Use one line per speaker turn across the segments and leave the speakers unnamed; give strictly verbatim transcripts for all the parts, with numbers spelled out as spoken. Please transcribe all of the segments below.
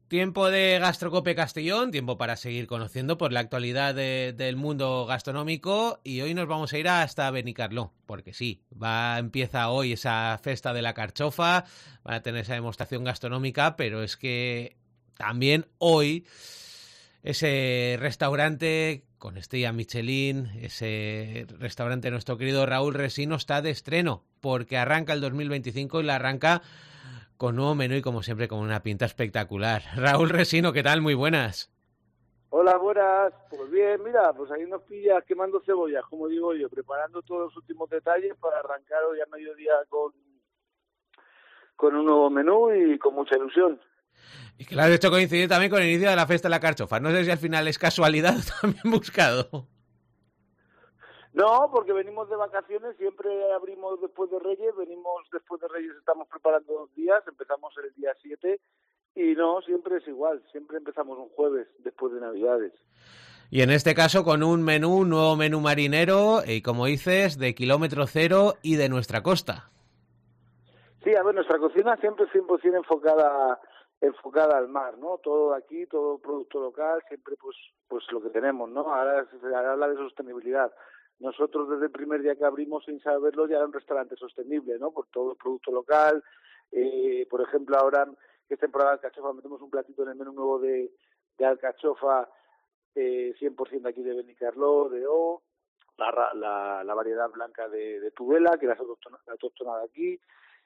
Tiempo de Gastrocope Castellón, tiempo para seguir conociendo por la actualidad de, del mundo gastronómico, y hoy nos vamos a ir hasta Benicarló, porque sí, va empieza hoy esa festa de la carchofa, van a tener esa demostración gastronómica, pero es que también hoy ese restaurante con estrella Michelin, ese restaurante de nuestro querido Raúl Resino está de estreno, porque arranca el dos mil veinticinco y la arranca con nuevo menú y como siempre con una pinta espectacular. Raúl Resino, ¿qué tal? Muy buenas.
Hola, buenas. Pues bien, mira, pues ahí nos pillas quemando cebollas, como digo yo, preparando todos los últimos detalles para arrancar hoy a mediodía con, con un nuevo menú y con mucha ilusión.
Y claro, esto coincide también con el inicio de la fiesta de la carchofa. No sé si al final es casualidad o también buscado.
No, porque venimos de vacaciones, siempre abrimos después de Reyes, venimos después de Reyes, estamos preparando dos días, empezamos el día siete y no, siempre es igual, siempre empezamos un jueves después de Navidades.
Y en este caso con un menú, un nuevo menú marinero, y como dices, de kilómetro cero y de nuestra costa.
Sí, a ver, nuestra cocina siempre cien por ciento enfocada enfocada al mar, ¿no? Todo aquí, todo producto local, siempre pues pues lo que tenemos, ¿no? Ahora se habla de sostenibilidad. Nosotros desde el primer día que abrimos, sin saberlo, ya era un restaurante sostenible, ¿no? Por todo el producto local. Eh, por ejemplo, ahora que es temporada de alcachofa, metemos un platito en el menú nuevo de, de alcachofa eh, cien por ciento aquí de Benicarló, de O, la, la, la variedad blanca de, de Tudela, que es la autóctona, la autóctona de aquí.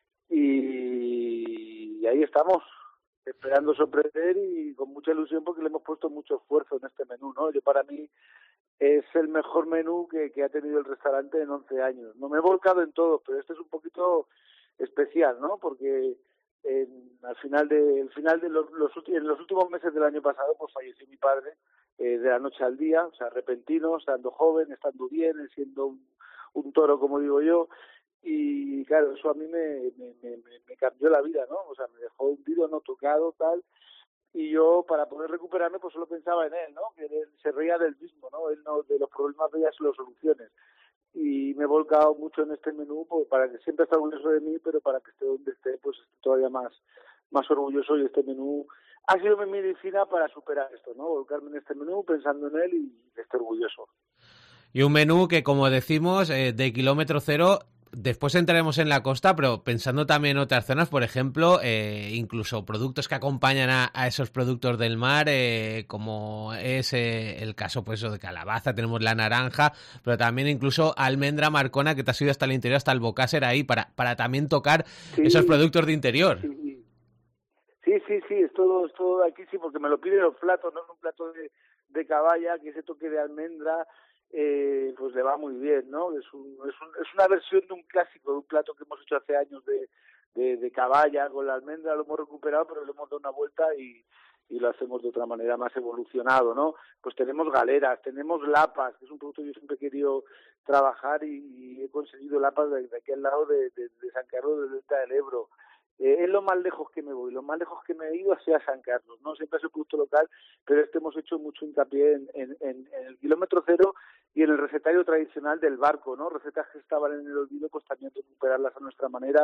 Y, y ahí estamos, esperando sorprender y con mucha ilusión porque le hemos puesto mucho esfuerzo en este menú, ¿no? Yo para mí es el mejor menú que, que ha tenido el restaurante en once años. No me he volcado en todo, pero este es un poquito especial, ¿no? Porque en, al final de, el final de los, los, en los últimos meses del año pasado pues falleció mi padre eh, de la noche al día, o sea, repentino, estando joven, estando bien, siendo un, un toro, como digo yo. Y claro, eso a mí me, me, me, me cambió la vida, ¿no? O sea, me dejó hundido, no tocado, tal. Y yo, para poder recuperarme, pues solo pensaba en él, ¿no? Que él se reía del mismo, ¿no? Él no, de los problemas veía solo soluciones. Y me he volcado mucho en este menú pues, para que siempre esté orgulloso de mí, pero para que esté donde esté, pues esté todavía más, más orgulloso. Y este menú ha sido mi medicina para superar esto, ¿no? Volcarme en este menú pensando en él y esté orgulloso.
Y un menú que, como decimos, eh, de kilómetro cero. Después entraremos en la costa, pero pensando también en otras zonas, por ejemplo, eh, incluso productos que acompañan a, a esos productos del mar, eh, como es eh, el caso pues de calabaza, tenemos la naranja, pero también incluso almendra marcona, que te has ido hasta el interior, hasta el Bocáser ahí, para, para también tocar
Sí,
esos productos de interior.
sí, sí, sí, sí, es todo, es todo aquí, sí, porque me lo piden los platos, no es un plato de, de caballa, que ese toque de almendra, eh, pues le va muy bien, ¿no? Es, un, es, un, es una versión de un clásico, de un plato que hemos hecho hace años de, de, de caballa con la almendra, lo hemos recuperado, pero le hemos dado una vuelta y, y lo hacemos de otra manera más evolucionado, ¿no? Pues tenemos galeras, tenemos lapas, que es un producto que yo siempre he querido trabajar y, y he conseguido lapas de, de aquí al lado de, de, de San Carlos del Delta del Ebro. Eh, es lo más lejos que me voy, lo más lejos que me he ido hacia San Carlos, ¿no? Siempre es el producto local, pero este hemos hecho mucho hincapié en, en, en, en el kilómetro cero y en el recetario tradicional del barco, ¿no? Recetas que estaban en el olvido, pues también recuperarlas a nuestra manera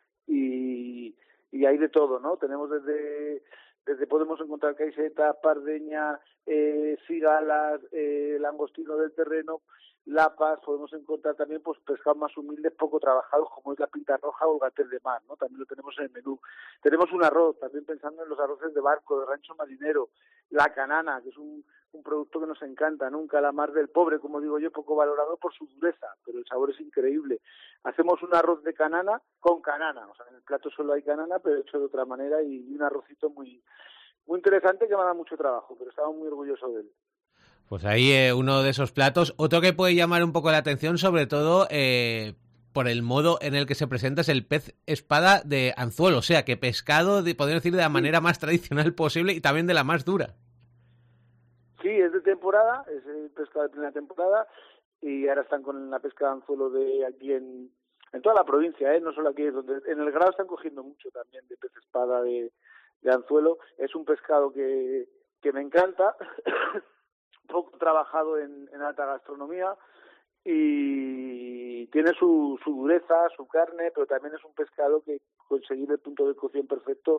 y, y hay de todo, ¿no? Tenemos desde, desde podemos encontrar caisetas, pardeña, eh, cigalas, eh, langostino del terreno, lapas, podemos encontrar también pues pescados más humildes, poco trabajados, como es la pinta roja o el gatel de mar, ¿no? También lo tenemos en el menú. Tenemos un arroz, también pensando en los arroces de barco, de rancho marinero, la canana, que es un, un producto que nos encanta, ¿no? Un calamar del pobre, como digo yo, poco valorado por su dureza, pero el sabor es increíble. Hacemos un arroz de canana con canana, o sea, en el plato solo hay canana, pero hecho de otra manera y un arrocito muy, muy interesante que me da mucho trabajo, pero estaba muy orgulloso de él.
Pues ahí eh, uno de esos platos. Otro que puede llamar un poco la atención, sobre todo eh, por el modo en el que se presenta, es el pez espada de anzuelo. O sea, que pescado, de, podemos decir, de la manera más tradicional posible y también de la más dura.
Sí, es de temporada, es el pescado de plena temporada y ahora están con la pesca de anzuelo de aquí en, en toda la provincia, ¿eh? No solo aquí, donde en el Grado están cogiendo mucho también de pez espada de, de anzuelo. Es un pescado que, que me encanta, poco trabajado en, en alta gastronomía y tiene su, su dureza, su carne, pero también es un pescado que conseguir el punto de cocción perfecto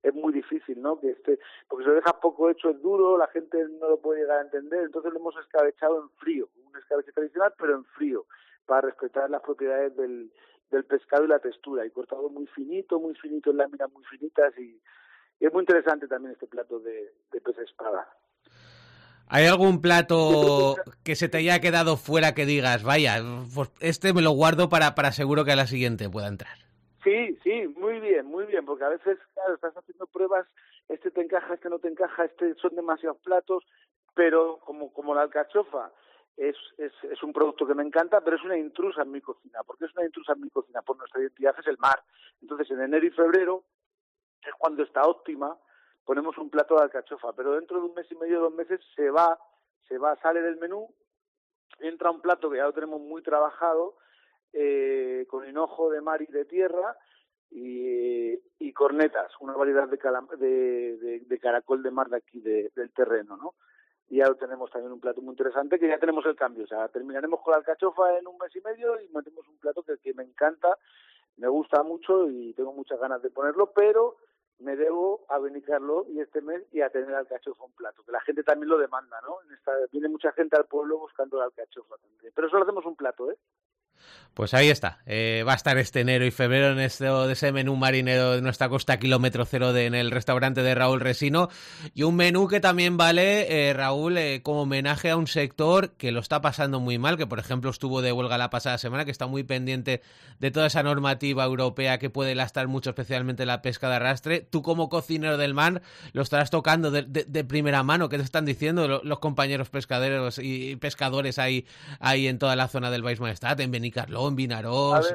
es muy difícil, ¿no? Que este, porque si lo dejas poco hecho es duro, la gente no lo puede llegar a entender, entonces lo hemos escabechado en frío, un escabeche tradicional, pero en frío, para respetar las propiedades del, del pescado y la textura, y cortado muy finito, muy finito en láminas muy finitas, y, y es muy interesante también este plato de, de pez espada.
¿Hay algún plato que se te haya quedado fuera que digas, vaya, pues este me lo guardo para, para seguro que a la siguiente pueda entrar?
Sí, sí, muy bien, muy bien, porque a veces, claro, estás haciendo pruebas, este te encaja, este no te encaja, este son demasiados platos, pero como como la alcachofa es, es, es un producto que me encanta, pero es una intrusa en mi cocina. ¿Por qué es una intrusa en mi cocina? Por nuestra identidad es el mar. Entonces, en enero y febrero, que es cuando está óptima, ponemos un plato de alcachofa, pero dentro de un mes y medio, dos meses, se va, se va, sale del menú, entra un plato que ya lo tenemos muy trabajado, eh, con hinojo de mar y de tierra, y, y cornetas, una variedad de, calam de, de, de caracol de mar de aquí, de, del terreno, ¿no? Y ya tenemos también un plato muy interesante, que ya tenemos el cambio, o sea, terminaremos con la alcachofa en un mes y medio y metemos un plato que, que me encanta, me gusta mucho y tengo muchas ganas de ponerlo, pero me debo a Benicarló y este mes y a tener alcachofa un plato, que la gente también lo demanda, ¿no? En esta, viene mucha gente al pueblo buscando la alcachofa también, pero solo hacemos un plato, ¿eh?
Pues ahí está, eh, va a estar este enero y febrero en este, de ese menú marinero de nuestra costa kilómetro cero de, en el restaurante de Raúl Resino, y un menú que también vale, eh, Raúl, eh, como homenaje a un sector que lo está pasando muy mal, que por ejemplo estuvo de huelga la pasada semana, que está muy pendiente de toda esa normativa europea que puede lastar mucho, especialmente la pesca de arrastre. Tú como cocinero del mar lo estarás tocando de, de, de primera mano. ¿Qué te están diciendo los, los compañeros pescaderos y pescadores ahí, ahí en toda la zona del Baix Maestrat, en Benicarló, en
A
Vinarós?
ver,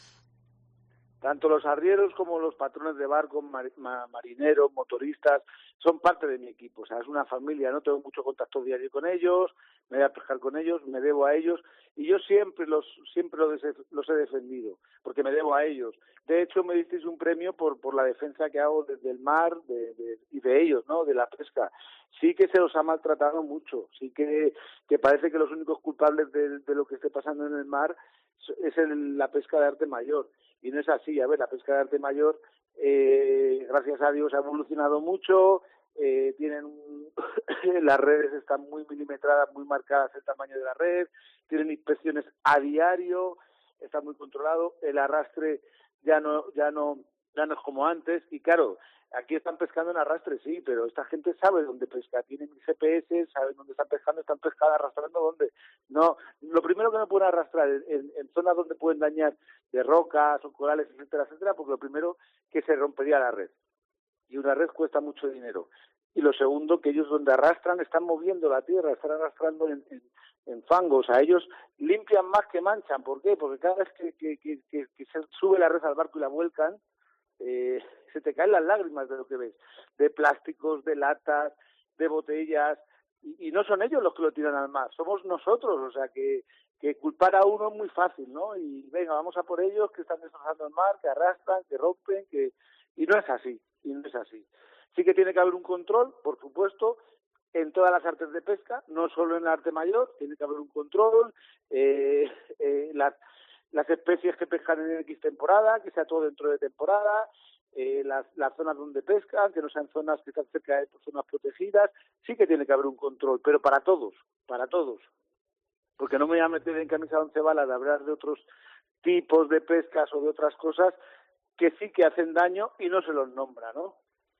tanto los arrieros como los patrones de barco, mar, ma, marineros, motoristas, son parte de mi equipo. O sea, es una familia, ¿no? Tengo mucho contacto diario con ellos, me voy a pescar con ellos, me debo a ellos, y yo siempre los siempre los, los he defendido, porque me debo a ellos. De hecho, me disteis un premio por por la defensa que hago desde el mar de, de, y de ellos, ¿no? De la pesca. Sí que se los ha maltratado mucho, sí que, que parece que los únicos culpables de, de lo que esté pasando en el mar es el, la pesca de arte mayor. Y no es así. A ver, la pesca de arte mayor, eh, gracias a Dios, ha evolucionado mucho, eh, tienen un... las redes están muy milimetradas, muy marcadas el tamaño de la red, tienen inspecciones a diario, está muy controlado, el arrastre ya no, ya no, ya no es como antes, y claro, aquí están pescando en arrastre, sí, pero esta gente sabe dónde pesca, tienen G P S, saben dónde están pescando, están pescando, arrastrando dónde. No, lo primero que no pueden arrastrar en, en, en zonas donde pueden dañar de rocas o corales, etcétera, etcétera, porque lo primero que se rompería la red. Y una red cuesta mucho dinero. Y lo segundo, que ellos donde arrastran están moviendo la tierra, están arrastrando en, en, en fango. O sea, ellos limpian más que manchan. ¿Por qué? Porque cada vez que, que, que, que, que se sube la red al barco y la vuelcan, eh, se te caen las lágrimas de lo que ves, de plásticos, de latas, de botellas, y, y no son ellos los que lo tiran al mar, somos nosotros. O sea que, que culpar a uno es muy fácil, ¿no? Y venga, vamos a por ellos, que están destrozando el mar, que arrastran, que rompen, que y no es así, y no es así. Sí que tiene que haber un control, por supuesto, en todas las artes de pesca, no solo en el arte mayor, tiene que haber un control, eh, eh, las las especies que pescan en X temporada, que sea todo dentro de temporada, eh, las, las zonas donde pescan, que no sean zonas que están cerca de zonas protegidas, sí que tiene que haber un control, pero para todos, para todos. Porque no me voy a meter en camisa once balas de hablar de otros tipos de pescas o de otras cosas que sí que hacen daño y no se los nombra, ¿no?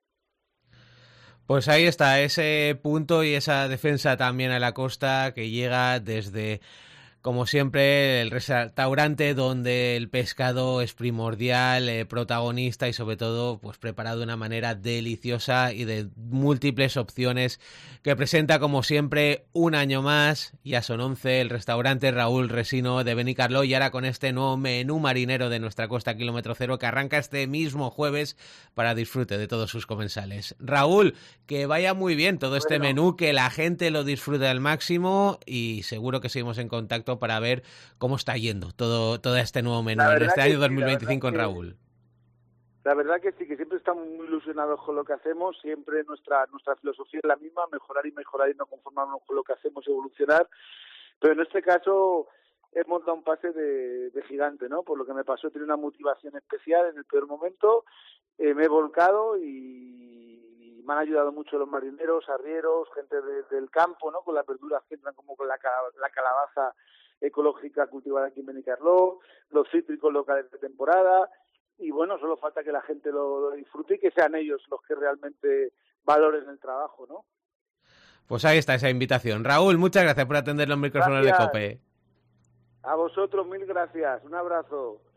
Pues ahí está, ese punto y esa defensa también a la costa que llega desde, como siempre, el restaurante donde el pescado es primordial, eh, protagonista y sobre todo pues preparado de una manera deliciosa y de múltiples opciones que presenta como siempre un año más. Ya son once, el restaurante Raúl Resino de Benicarló, y ahora con este nuevo menú marinero de nuestra costa kilómetro cero que arranca este mismo jueves para disfrute de todos sus comensales. Raúl, que vaya muy bien todo este
Bueno,
menú, que la gente lo disfrute al máximo y seguro que seguimos en contacto para ver cómo está yendo todo, todo este nuevo menú en este año
sí,
dos mil veinticinco en
que,
Raúl.
La verdad que sí, que siempre estamos muy ilusionados con lo que hacemos, siempre nuestra nuestra filosofía es la misma, mejorar y mejorar y no conformarnos con lo que hacemos, evolucionar, pero en este caso he montado un pase de, de gigante, ¿no? Por lo que me pasó, tenía una motivación especial en el peor momento, eh, me he volcado y, y me han ayudado mucho los marineros, arrieros, gente de, del campo, ¿no? Con las verduras que entran, como con la, la calabaza ecológica cultivada aquí en Benicarló, los cítricos locales de temporada, y bueno, solo falta que la gente lo, lo disfrute y que sean ellos los que realmente valoren el trabajo, ¿no?
Pues ahí está esa invitación. Raúl, muchas gracias por atender los micrófonos
Gracias.
de COPE.
A vosotros, mil gracias. Un abrazo.